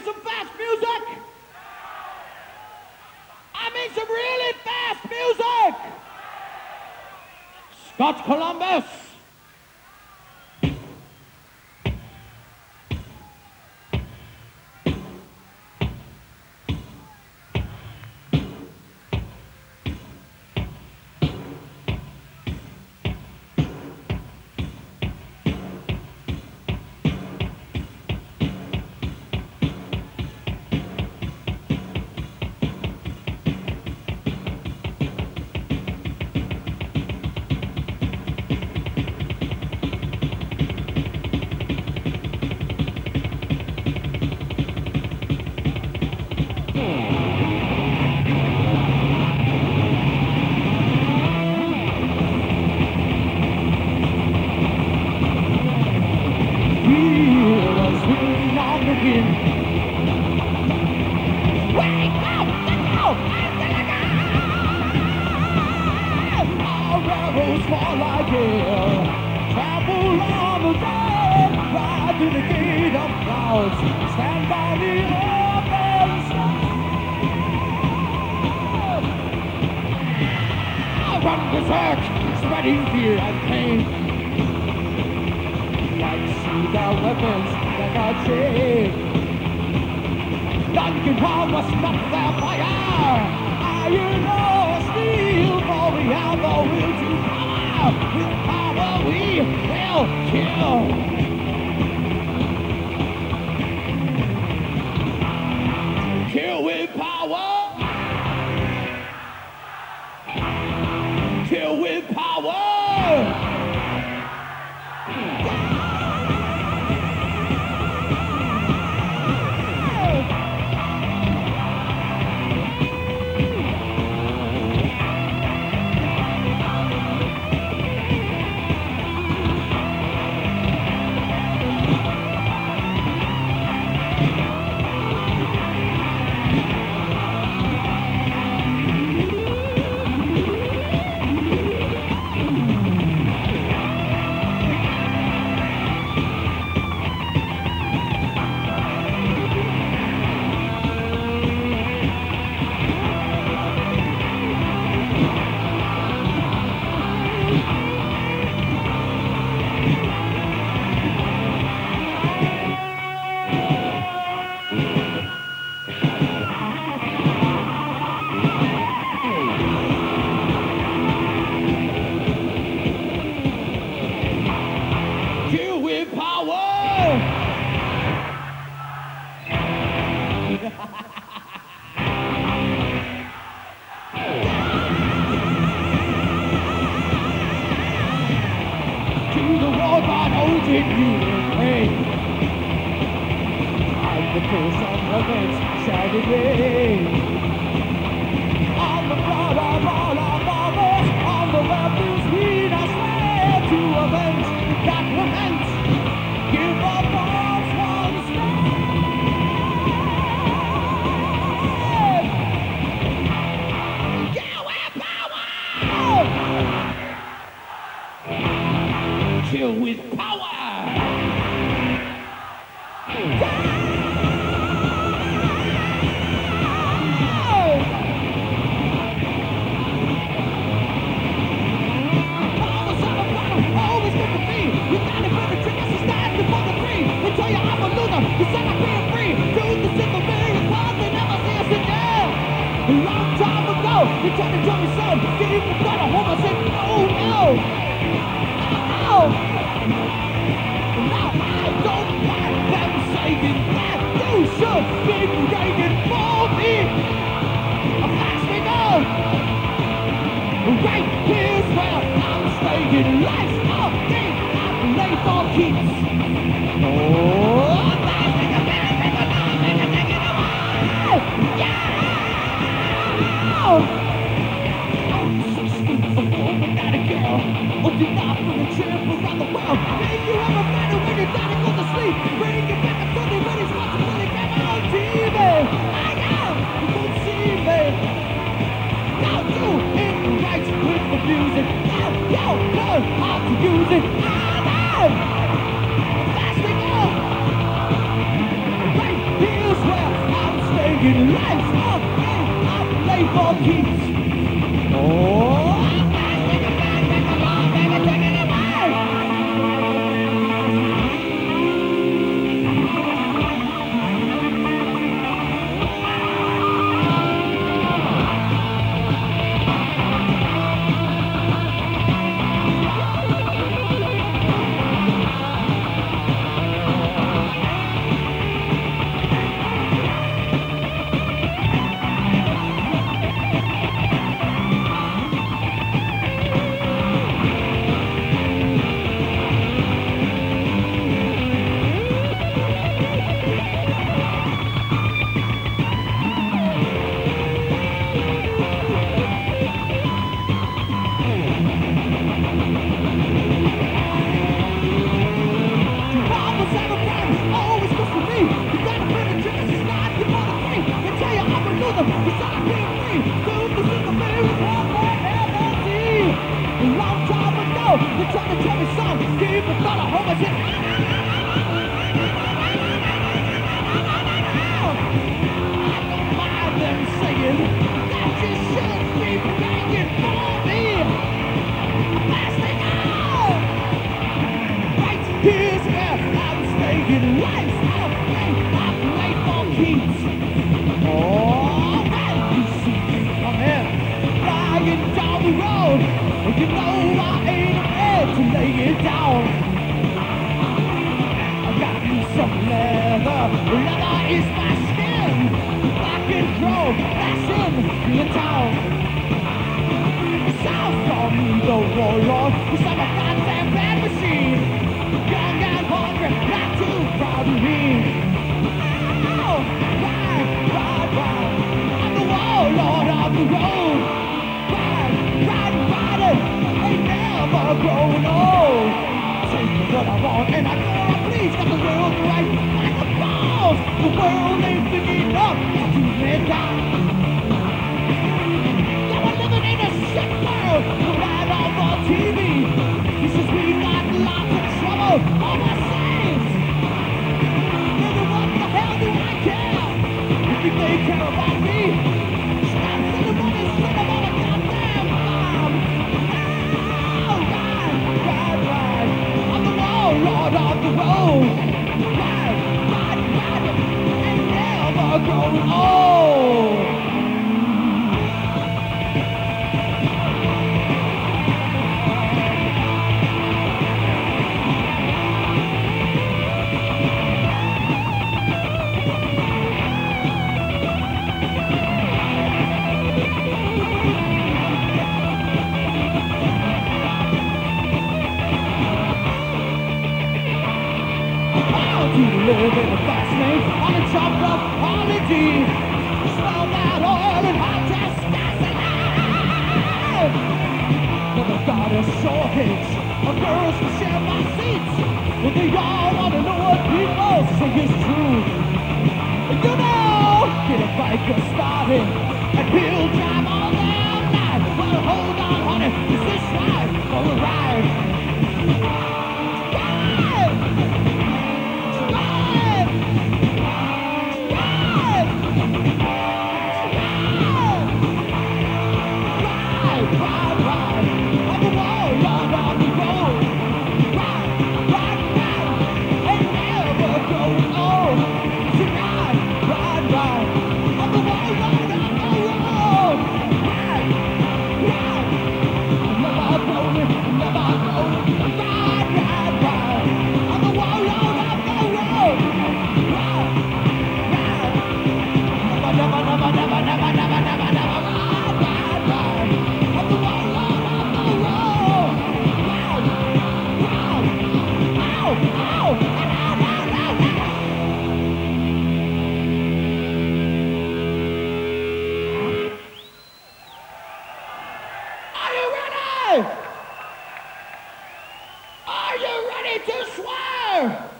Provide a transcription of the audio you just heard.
some fast music. I mean some really fast music. Scott Columbus. Stand by the open sky. Run berserk, spreading fear and pain. Like shoot-out weapons that are chained. None can harm us, not their fire. Iron or steel, for we have the will to power. With power we will kill. Kill with power. Kill with power. Kill with power! You tried to tell me, son, get even better. Home, I said, oh no! Oh! Now I don't like them saying that you should be waiting for me. A flash finger! Right here's where I'm staying. Life's a game I play for keeps. Oh, flash finger, flash finger, flash finger, take it away! Yeah! Would you not bring a trip around the world? Did you ever find it when you're trying to go to sleep? Bring it back up to me when it's responsibility came on TV. I am, you don't see me. Now you hit the right with the music. Now you learn how to use it. I am fasting up. Right here's where taking lives up and up labor keeps. Oh, take it back, come on, baby, take it away. They're trying to tell me something, people thought I hold my shit. I don't mind them saying that you should be begging for me. As they go, right here's where I'm staying. Life's out, I'm late for keeps. Oh, well, you see me coming, flying down the road, and you know I ain't to lay it down. I got me some leather, leather is my skin. I can throw fashion in the town. South from the warlord, cause I'm a goddamn bad machine. Young and hungry, not too proud of me. Oh, ride, I'm the warlord of the road. Ride, ain't never growing old. Take what I want and I know I please. Got the world right by the balls. The world ain't big enough to do me down. Yeah, we're living in a sick world. Right on the TV. He says we got lots of trouble overseas. Baby, what the hell do I care? You think they care about me? Stop sending money, send them all a goddamn bomb. Lord of the road, ride, ain't never growing old. To live in a fast lane on a chopped up holiday. Smell that oil and hot gas gasoline. Never got a shortage of girls to share my seats. But they all want to know what people say is true. You know, get a biker started and he'll drive all damn night. Well, hold on, honey, is this right for a ride? Are you ready to swear?